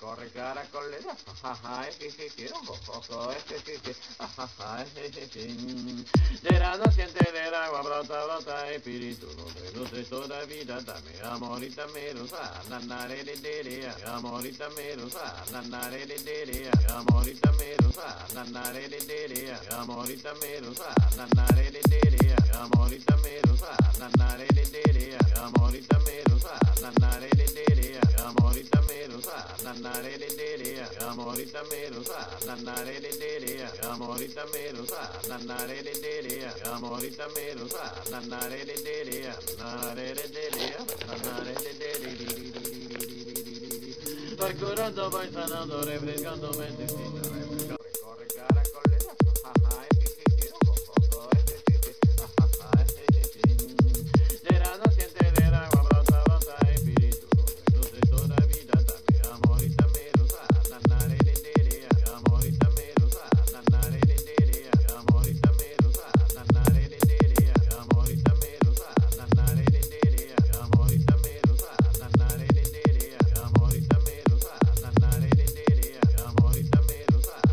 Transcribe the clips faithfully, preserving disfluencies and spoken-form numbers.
corre caracolera, jajaja, es que que quiero jojojo, es que que que, jajaja, es que que de la naciente del agua brota, brota, espíritu, nutre, nutre toda vida, dame amor y dame rosa, nanare de de, amor y dame rosa, nanare de de, amor y dame rosa, nanare de de, amor y dame rosa, nanare de de, amor y dame rosa, nanare de de, amor y dame rosa, nanare de de, amor y dame rosa, nanare de de, amor y dame rosa, nanare de de, amor y dame rosa, nanare de de, amor y dame rosa, nanare de de, nanare de de, nanare de de. Vai curando, vai sanando, refrescando mentecita, refrescando. Corre caracolera, jajaja, es que que quiero jojojo, es que que que, jajaja, es que que de la naciente del agua brota, brota, espíritu, nutre toda vida, dame amor y dame rosa, nanare de de, amor y dame rosa, nanare de de, amor y dame rosa, nanare de de, amor y dame rosa, nanare de de, amor y dame rosa, nanare de de, amor y dame rosa, nanare de de, amor y dame rosa,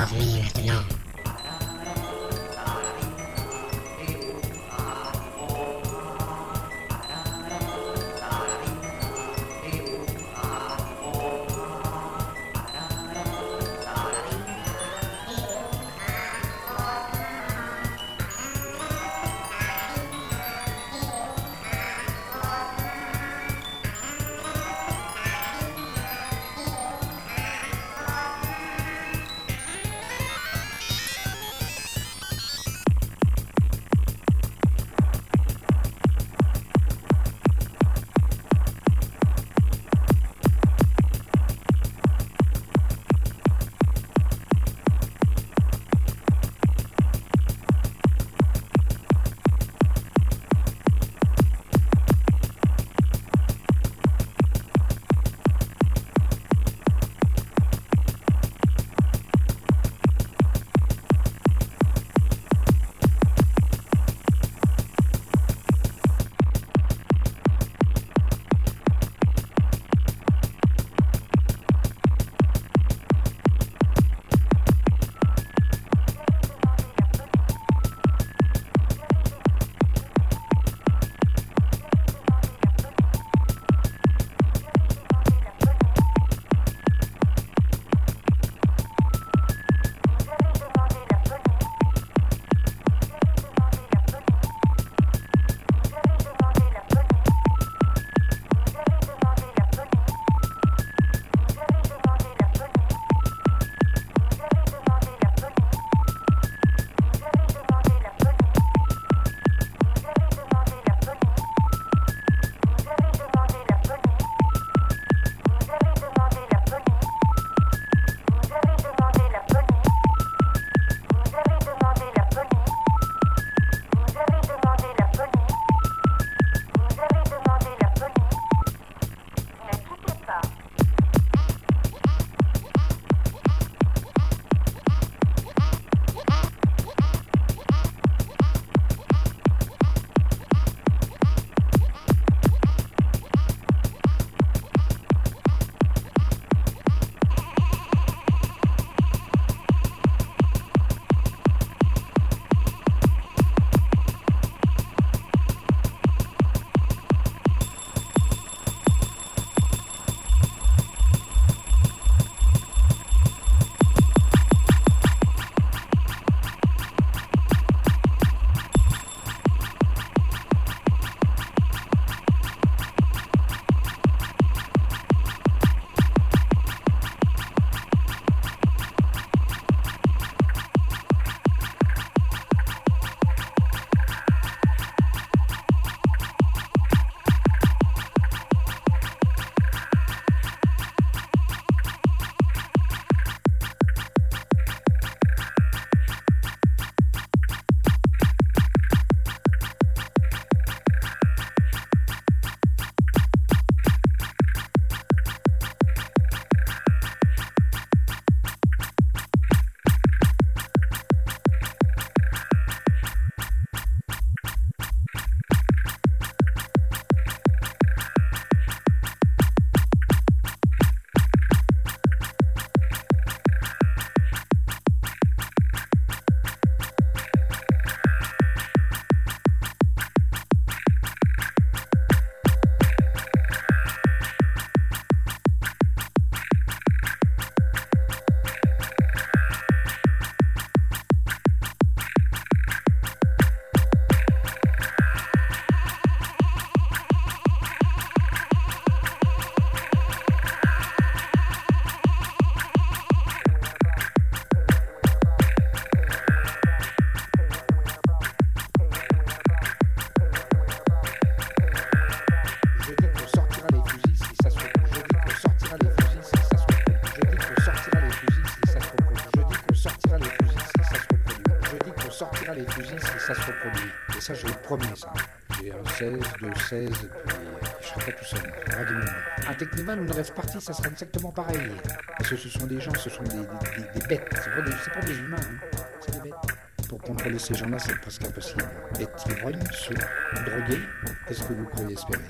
Endormi maintenant. sortira les fusils si ça se reproduit. Et ça, je le promets, ça. J'ai un seize, deux seize, et puis euh, je serai pas tout seul. Il y aura du monde. Un Technival ou une rêve partie, ça sera exactement pareil. Parce que ce sont des gens, ce sont des, des, des bêtes. C'est pas des, c'est pas des humains, hein. C'est des bêtes. Pour contrôler ces gens-là, c'est presque impossible. Être ivrogne, sous, drogué, qu'est-ce que vous croyez espérer?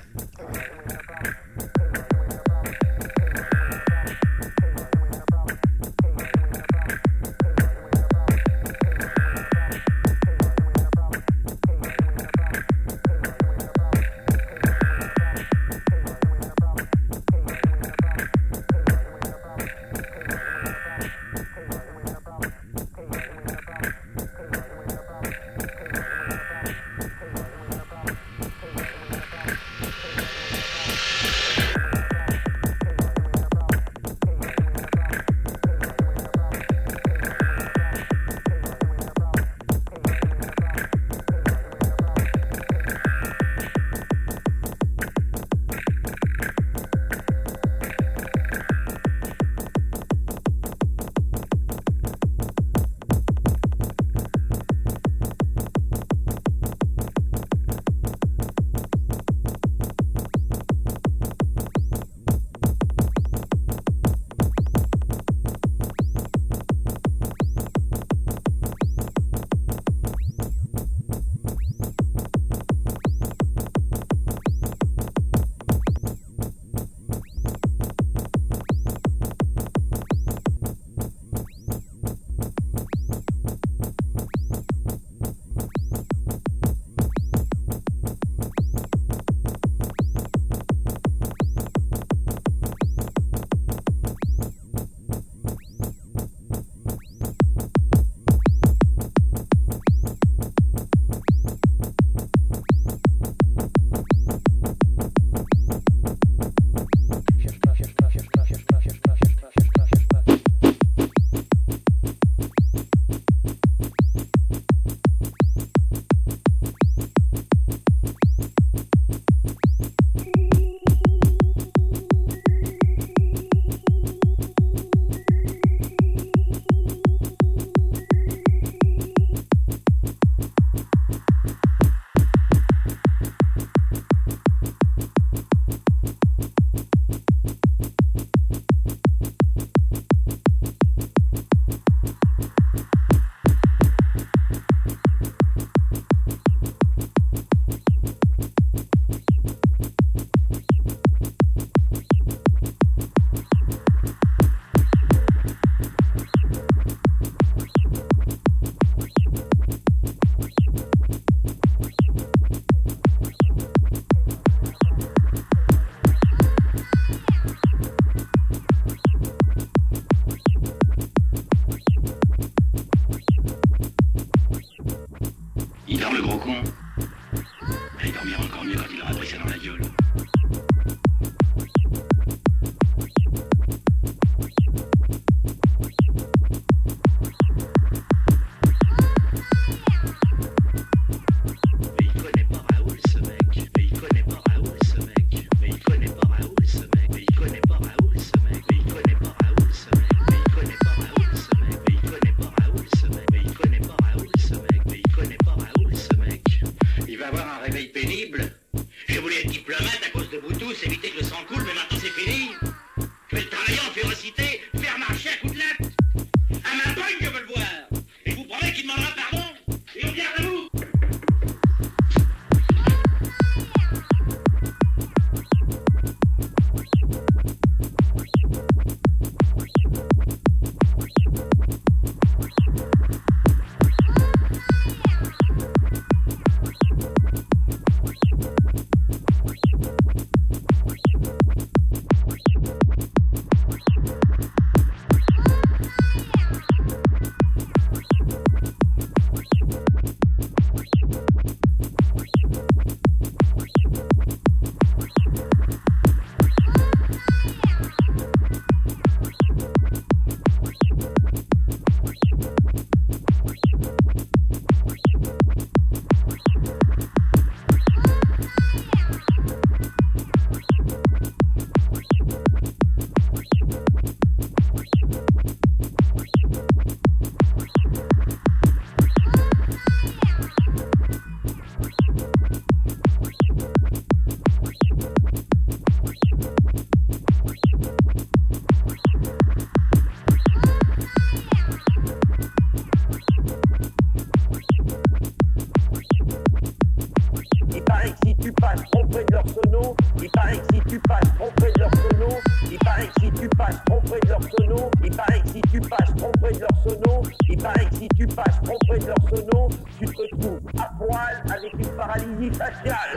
d'Orsono, il paraît que si tu passes trop près d'Orsono, tu te retrouves à poil avec une paralysie faciale.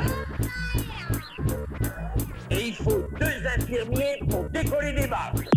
Et il faut deux infirmiers pour décoller des marches.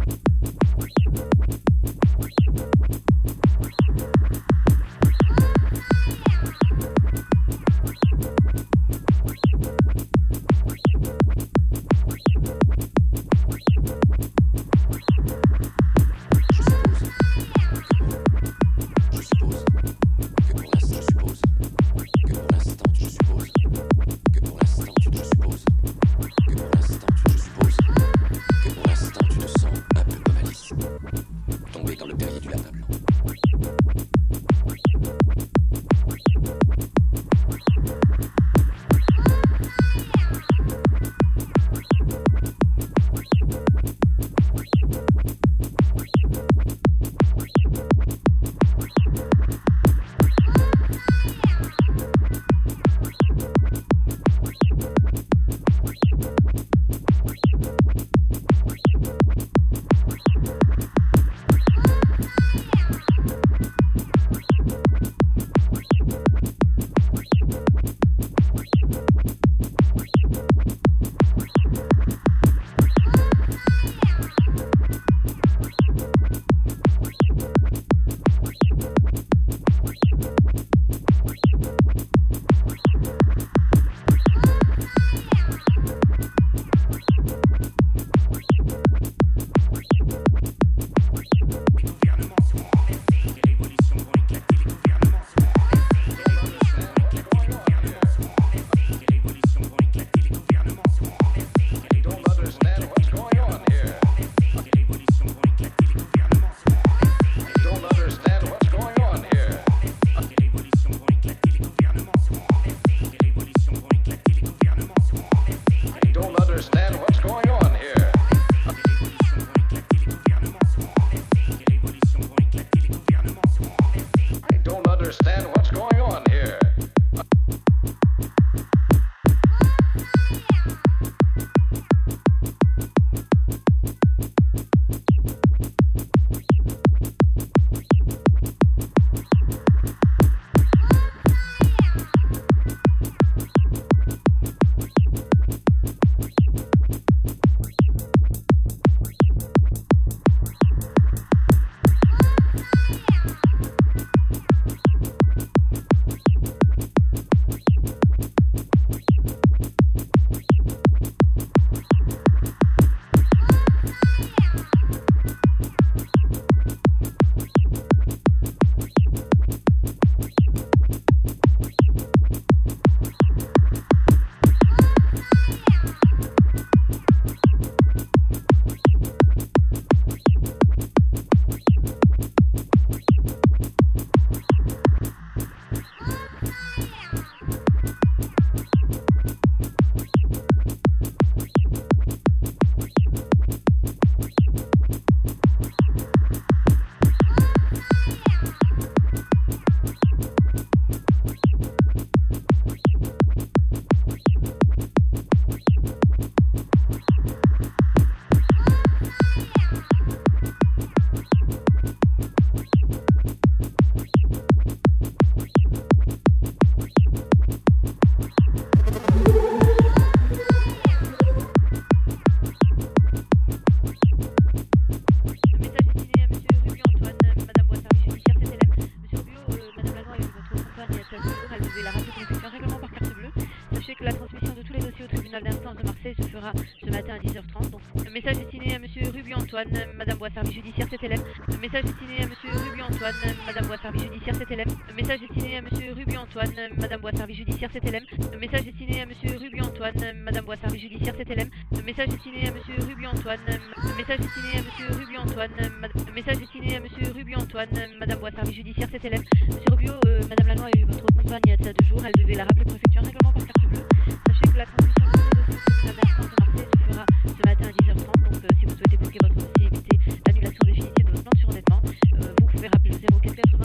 ce matin à dix heures trente. Donc, le message destiné à monsieur Ruby Antoine, Madame Bois, service judiciaire, cet élève. Le message destiné à monsieur Ruby Antoine, Madame Bois, service judiciaire, cet élève. Le message destiné à monsieur Ruby Antoine, Madame Bois, service judiciaire, cet élève. Le message destiné à monsieur Ruby Antoine, Madame Bois, service judiciaire, cet élève. Le message destiné à monsieur Ruby Antoine, le message destiné à monsieur Ruby Antoine, le message destiné à monsieur Ruby Antoine, Madame Bois, service judiciaire, cet élève. Monsieur Rubio, euh, Madame Lanois a eu votre compagne il y a de ça deux jours, elle devait la rappeler préfecture, règlement par carte bleue. Sachez que la transmission de ce dossier de l'instance de Marseille se fera ce matin à dix heures trente, donc euh, si vous souhaitez bloquer votre dossier et éviter l'annulation définitive de votre plan de surendettement, euh, vous pouvez rappeler le zéro quatre